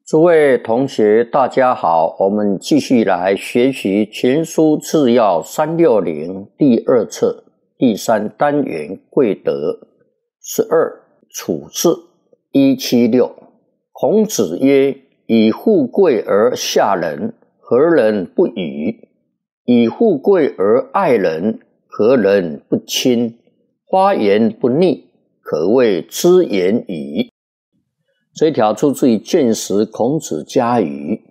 诸位同学大家好，我们继续来学习群书治要360第2册第3单元贵德12处置176。孔子曰：以富贵而下人，何人不与？以富贵而爱人，何人不亲？花言不逆，可谓知言矣。这一条出自于《见识》孔子家语。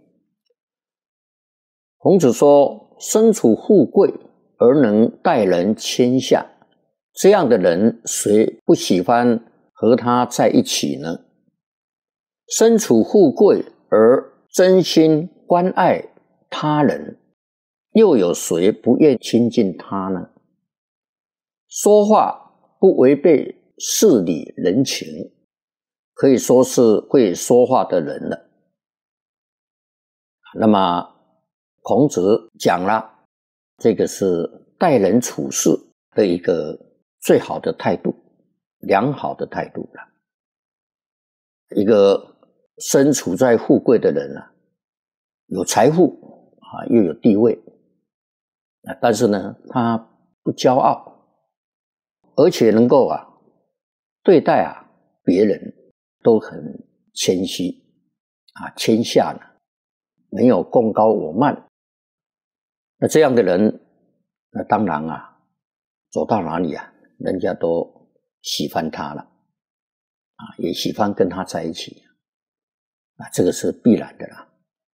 孔子说，身处富贵而能待人谦下，这样的人谁不喜欢和他在一起呢？身处富贵而真心关爱他人，又有谁不愿亲近他呢？说话不违背事理人情，可以说是会说话的人了。那么孔子讲了，这个是待人处事的一个最好的态度，良好的态度了。一个身处在富贵的人啊，有财富啊，又有地位啊，但是呢，他不骄傲，而且能够对待别人都很谦虚谦下呢，没有贡高我慢。那这样的人，那当然走到哪里人家都喜欢他了也喜欢跟他在一起这个是必然的啦。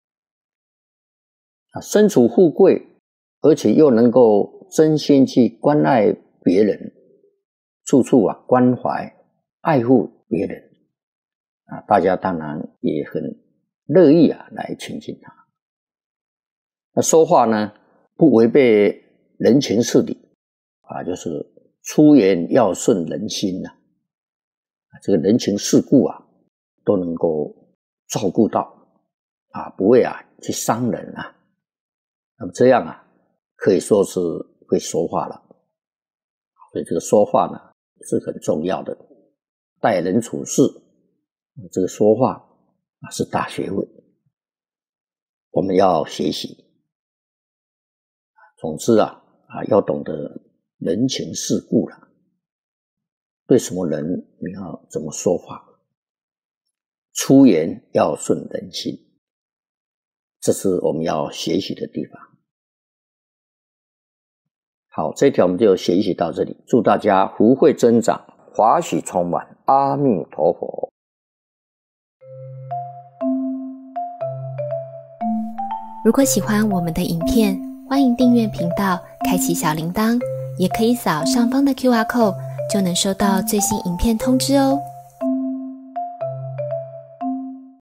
身处富贵，而且又能够真心去关爱别人，处处关怀爱护别人大家当然也很乐意来亲近他。那说话呢，不违背人情事理就是出言要顺人心这个人情世故都能够照顾到不会去伤人那么这样可以说是会说话了。所以这个说话呢是很重要的，待人处事这个说话是大学问，我们要学习。总之要懂得人情世故了，对什么人你要怎么说话，出言要顺人心，这是我们要学习的地方。好，这一条我们就学习到这里，祝大家福慧增长，华喜充满，阿弥陀佛。 如果喜欢我们的影片，欢迎订阅频道，开启小铃铛，也可以扫上方的 QR code， 就能收到最新影片通知哦。